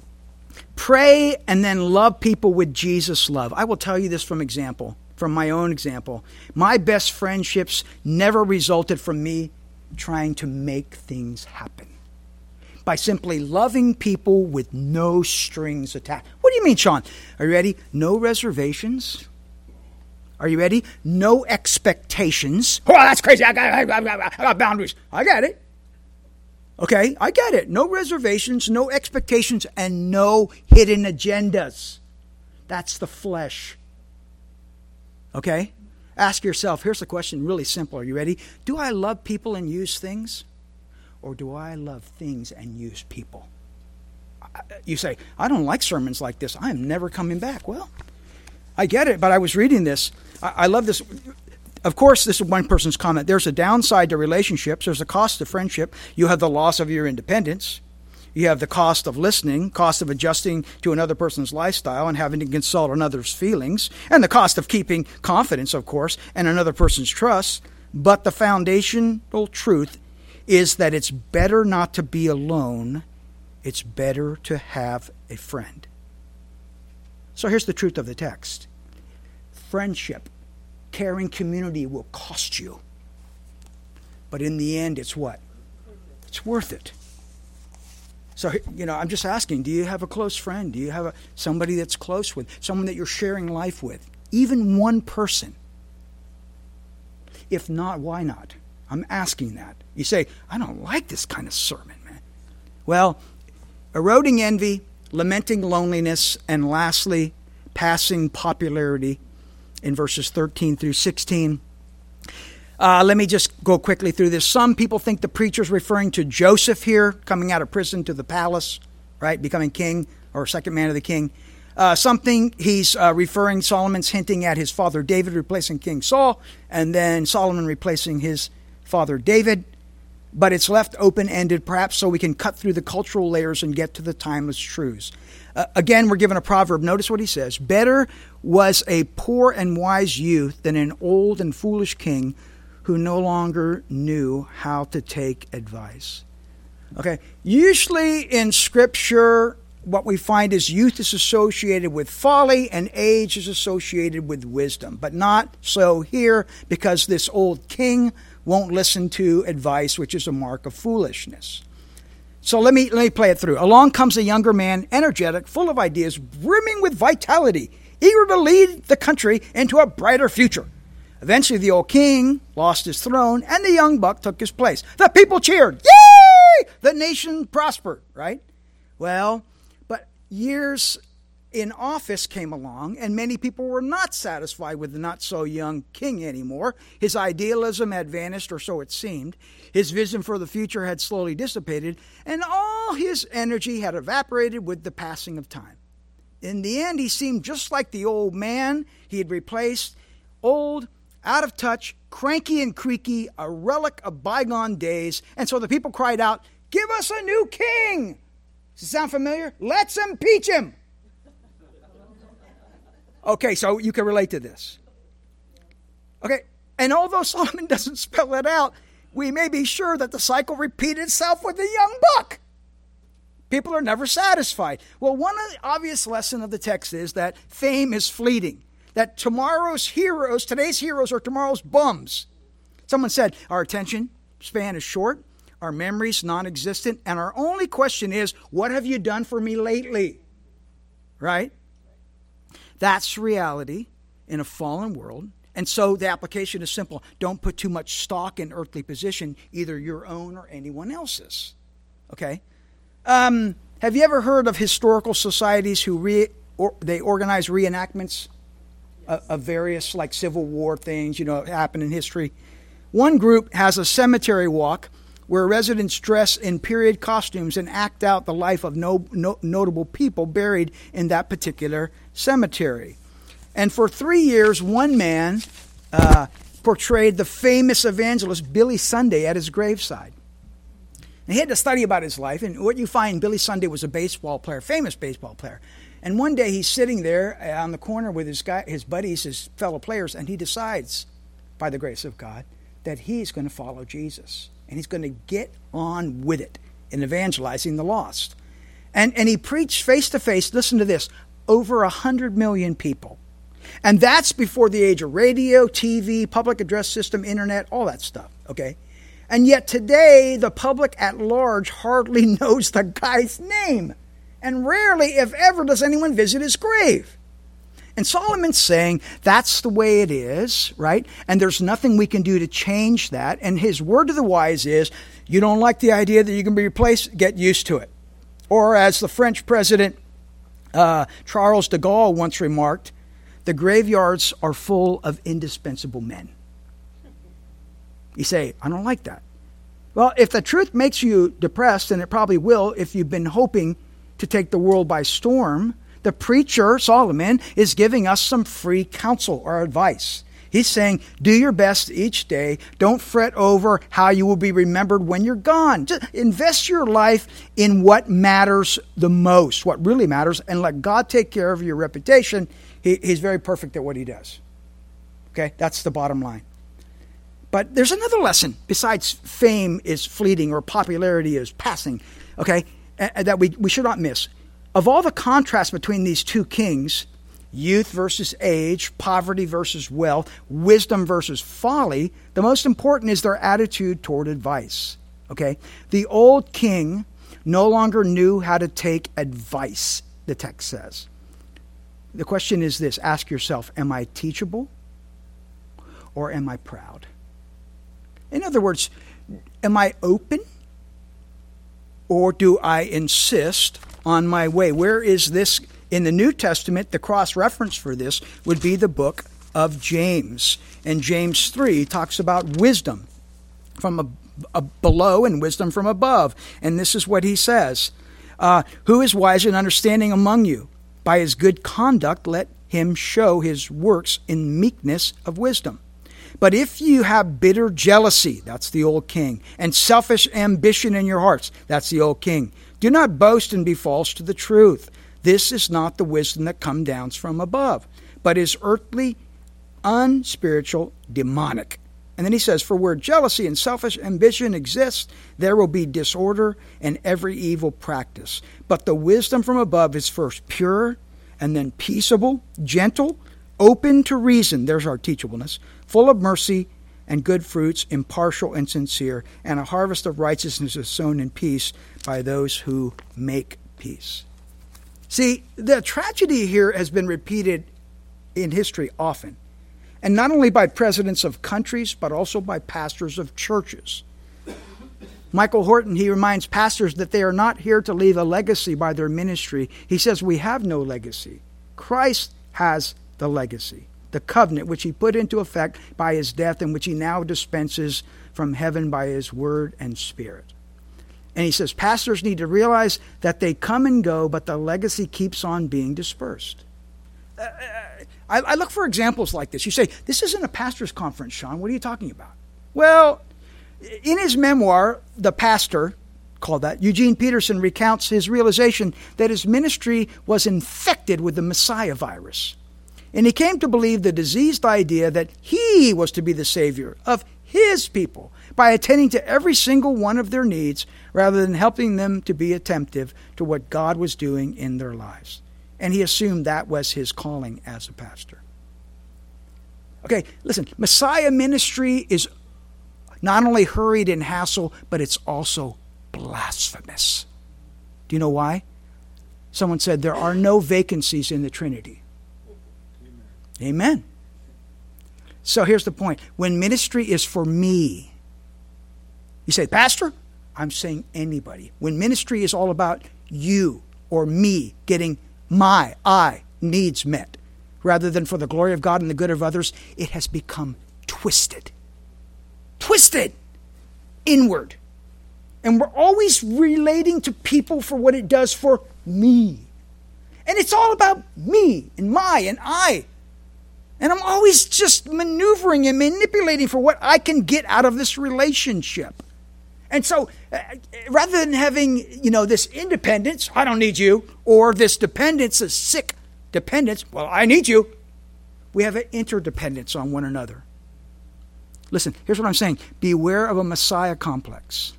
Pray and then love people with Jesus' love. I will tell you this from my own example. My best friendships never resulted from me trying to make things happen. By simply loving people with no strings attached. What do you mean, Sean? Are you ready? No reservations. Are you ready? No expectations. Oh, that's crazy. I got boundaries. I get it. Okay, I get it. No reservations, no expectations, and no hidden agendas. That's the flesh. Okay? Ask yourself, here's the question, really simple. Are you ready? Do I love people and use things? Or do I love things and use people? You say, I don't like sermons like this. I am never coming back. Well, I get it, but I was reading this. I love this. Of course, this is one person's comment. There's a downside to relationships. There's a cost to friendship. You have the loss of your independence. You have the cost of listening, cost of adjusting to another person's lifestyle and having to consult another's feelings, and the cost of keeping confidence, of course, and another person's trust. But the foundational truth is that it's better not to be alone. It's better to have a friend. So here's the truth of the text. Friendship, caring community will cost you. But in the end, it's what? It's worth it. So, I'm just asking, do you have a close friend? Do you have somebody that's close with, someone that you're sharing life with? Even one person. If not, why not? I'm asking that. You say, I don't like this kind of sermon, man. Well, eroding envy, lamenting loneliness, and lastly, passing popularity in verses 13 through 16. Let me just go quickly through this. Some people think the preacher's referring to Joseph here, coming out of prison to the palace, right, becoming king or second man of the king. Something he's referring, Solomon's hinting at his father David replacing King Saul, and then Solomon replacing his father David. But it's left open-ended, perhaps so we can cut through the cultural layers and get to the timeless truths. Again, we're given a proverb. Notice what he says. Better was a poor and wise youth than an old and foolish king who no longer knew how to take advice. Okay, usually in Scripture, what we find is youth is associated with folly and age is associated with wisdom. But not so here, because this old king won't listen to advice, which is a mark of foolishness. So let me play it through. Along comes a younger man, energetic, full of ideas, brimming with vitality, eager to lead the country into a brighter future. Eventually, the old king lost his throne, and the young buck took his place. The people cheered. Yay! The nation prospered, right? Well, but years in office came along, and many people were not satisfied with the not-so-young king anymore. His idealism had vanished, or so it seemed. His vision for the future had slowly dissipated, and all his energy had evaporated with the passing of time. In the end, he seemed just like the old man he had replaced, old, out of touch, cranky and creaky, a relic of bygone days. And so the people cried out, "Give us a new king!" Does it sound familiar? Let's impeach him. Okay, so you can relate to this. Okay, and although Solomon doesn't spell it out, we may be sure that the cycle repeated itself with the young buck. People are never satisfied. Well, one of the obvious lessons of the text is that fame is fleeting. That today's heroes are tomorrow's bums. Someone said, our attention span is short, our memory's non-existent, and our only question is, what have you done for me lately? Right? That's reality in a fallen world. And so the application is simple. Don't put too much stock in earthly position, either your own or anyone else's. Okay? Have you ever heard of historical societies who they organize reenactments of various like Civil War things, happen in history? One group has a cemetery walk where residents dress in period costumes and act out the life of notable people buried in that particular cemetery. And for 3 years, one man portrayed the famous evangelist Billy Sunday at his graveside. And he had to study about his life, and what you find, Billy Sunday was a baseball player, famous baseball player. And one day he's sitting there on the corner with his buddies, his fellow players, and he decides, by the grace of God, that he's going to follow Jesus. And he's going to get on with it in evangelizing the lost. And he preached face-to-face, listen to this, over 100 million people. And that's before the age of radio, TV, public address system, internet, all that stuff, okay? And yet today, the public at large hardly knows the guy's name. And rarely, if ever, does anyone visit his grave. And Solomon's saying that's the way it is, right? And there's nothing we can do to change that. And his word to the wise is, you don't like the idea that you can be replaced? Get used to it. Or as the French president Charles de Gaulle once remarked, the graveyards are full of indispensable men. You say, I don't like that. Well, if the truth makes you depressed, and it probably will if you've been hoping to take the world by storm, the preacher, Solomon, is giving us some free counsel or advice. He's saying, do your best each day. Don't fret over how you will be remembered when you're gone. Just invest your life in what matters the most, what really matters, and let God take care of your reputation. He's very perfect at what he does. Okay, that's the bottom line. But there's another lesson besides fame is fleeting or popularity is passing, okay, that we should not miss. Of all the contrast between these two kings, youth versus age, poverty versus wealth, wisdom versus folly, the most important is their attitude toward advice. Okay? The old king no longer knew how to take advice, the text says. The question is this, ask yourself, am I teachable or am I proud? In other words, am I open or do I insist on my way? Where is this? In the New Testament, the cross-reference for this would be the book of James. And James 3 talks about wisdom from below and wisdom from above. And this is what he says. Who is wise and understanding among you? By his good conduct, let him show his works in meekness of wisdom. But if you have bitter jealousy, that's the old king, and selfish ambition in your hearts, that's the old king, do not boast and be false to the truth. This is not the wisdom that comes down from above, but is earthly, unspiritual, demonic. And then he says, for where jealousy and selfish ambition exist, there will be disorder and every evil practice. But the wisdom from above is first pure, and then peaceable, gentle, open to reason, there's our teachableness, full of mercy and good fruits, impartial and sincere, and a harvest of righteousness is sown in peace by those who make peace. See, the tragedy here has been repeated in history often. And not only by presidents of countries, but also by pastors of churches. Michael Horton, he reminds pastors that they are not here to leave a legacy by their ministry. He says, we have no legacy. Christ has the legacy, the covenant which he put into effect by his death and which he now dispenses from heaven by his word and spirit. And he says, pastors need to realize that they come and go, but the legacy keeps on being dispersed. I look for examples like this. You say, this isn't a pastor's conference, Sean. What are you talking about? Well, in his memoir, The Pastor, called that, Eugene Peterson recounts his realization that his ministry was infected with the Messiah virus. And he came to believe the diseased idea that he was to be the Savior of his people by attending to every single one of their needs rather than helping them to be attentive to what God was doing in their lives. And he assumed that was his calling as a pastor. Okay, listen, Messiah ministry is not only hurried and hassle, but it's also blasphemous. Do you know why? Someone said there are no vacancies in the Trinity. Amen. So here's the point. When ministry is for me, you say, Pastor, I'm saying anybody. When ministry is all about you or me getting my needs met, rather than for the glory of God and the good of others, it has become twisted. Twisted inward. And we're always relating to people for what it does for me. And it's all about me and my and I. And I'm always just maneuvering and manipulating for what I can get out of this relationship. And so, rather than having, this independence, I don't need you, or this dependence, a sick dependence, well, I need you, we have an interdependence on one another. Listen, here's what I'm saying. Beware of a Messiah complex.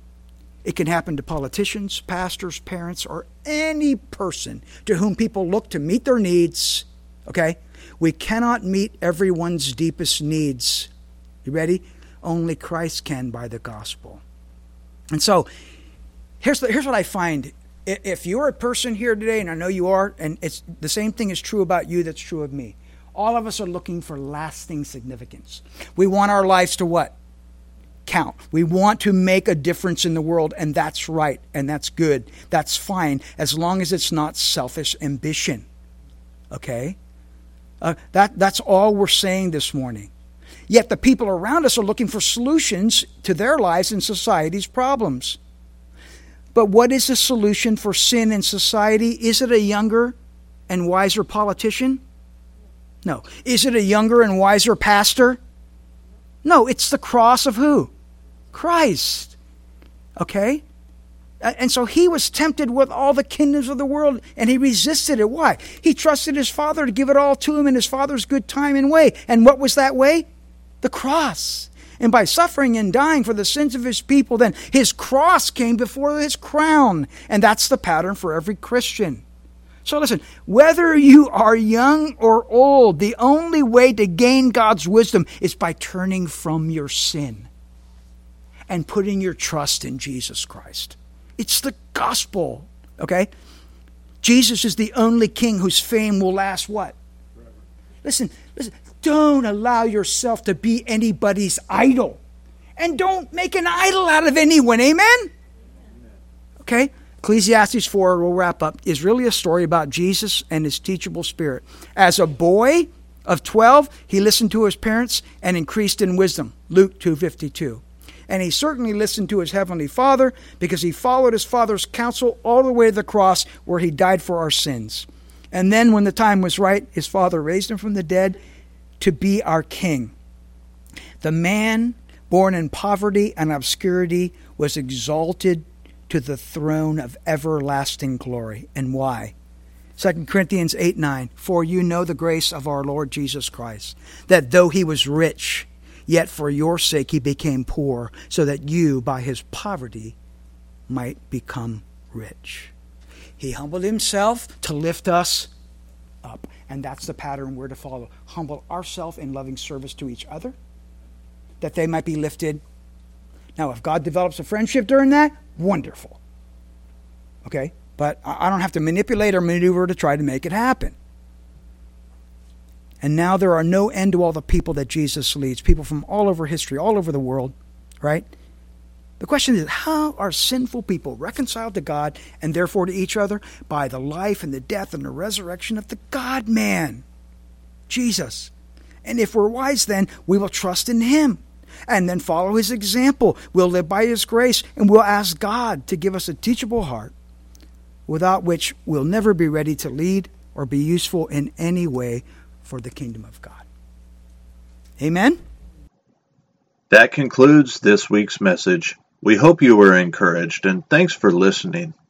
It can happen to politicians, pastors, parents, or any person to whom people look to meet their needs. Okay? We cannot meet everyone's deepest needs. You ready? Only Christ can by the gospel. And so, here's what I find. If you're a person here today, and I know you are, and it's the same thing is true about you that's true of me. All of us are looking for lasting significance. We want our lives to what? Count. We want to make a difference in the world, and that's right, and that's good. That's fine, as long as it's not selfish ambition. Okay? That's all we're saying this morning. Yet the people around us are looking for solutions to their lives and society's problems. But what is the solution for sin in society? Is it a younger and wiser politician? No. Is it a younger and wiser pastor? No, it's the cross of who? Christ. Okay? And so he was tempted with all the kingdoms of the world, and he resisted it. Why? He trusted his Father to give it all to him in his Father's good time and way. And what was that way? The cross. And by suffering and dying for the sins of his people, then his cross came before his crown. And that's the pattern for every Christian. So listen, whether you are young or old, the only way to gain God's wisdom is by turning from your sin and putting your trust in Jesus Christ. It's the gospel, okay? Jesus is the only king whose fame will last what? Forever. Listen, don't allow yourself to be anybody's idol. And don't make an idol out of anyone, amen? Okay? Ecclesiastes 4, we'll wrap up, is really a story about Jesus and his teachable spirit. As a boy of 12, he listened to his parents and increased in wisdom. Luke 2:52. And he certainly listened to his heavenly Father because he followed his Father's counsel all the way to the cross where he died for our sins. And then when the time was right, his Father raised him from the dead to be our king. The man born in poverty and obscurity was exalted to the throne of everlasting glory. And why? 2 Corinthians 8:9, for you know the grace of our Lord Jesus Christ, that though he was rich, yet for your sake he became poor, so that you by his poverty might become rich. He humbled himself to lift us up. And that's the pattern we're to follow. Humble ourselves in loving service to each other, that they might be lifted. Now, if God develops a friendship during that, wonderful. Okay? But I don't have to manipulate or maneuver to try to make it happen. And now there are no end to all the people that Jesus leads. People from all over history, all over the world. Right? The question is, how are sinful people reconciled to God and therefore to each other? By the life and the death and the resurrection of the God-man, Jesus. And if we're wise then, we will trust in him and then follow his example. We'll live by his grace and we'll ask God to give us a teachable heart, without which we'll never be ready to lead or be useful in any way for the kingdom of God. Amen? That concludes this week's message. We hope you were encouraged, and thanks for listening.